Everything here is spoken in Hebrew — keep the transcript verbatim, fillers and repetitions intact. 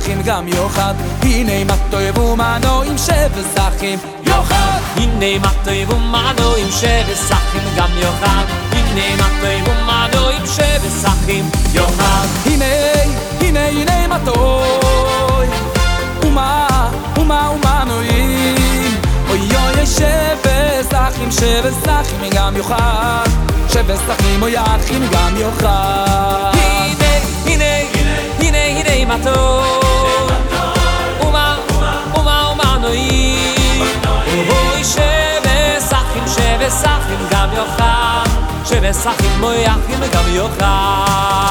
וסחים גם יוחד. הנה מה טוב ומנועים שבסחים יוחד. הנה מה טוב ומנועים שבסחים גם יוחד. הנה מה טוב ומנועים שבסחים יוחד. הנה, הנה, הנה מה טוב ומה, ומה ומנועים. אוי אוי שבסחים, שבסחים גם יוחד. שבסחים אוי אחים גם יוחד. הנה, הנה, הנה, הנה מה טוב ומה, ומה ומנועים. אוי שבסחים, שבסחים גם יוחד. שבסחים אוי אחים גם יוחד.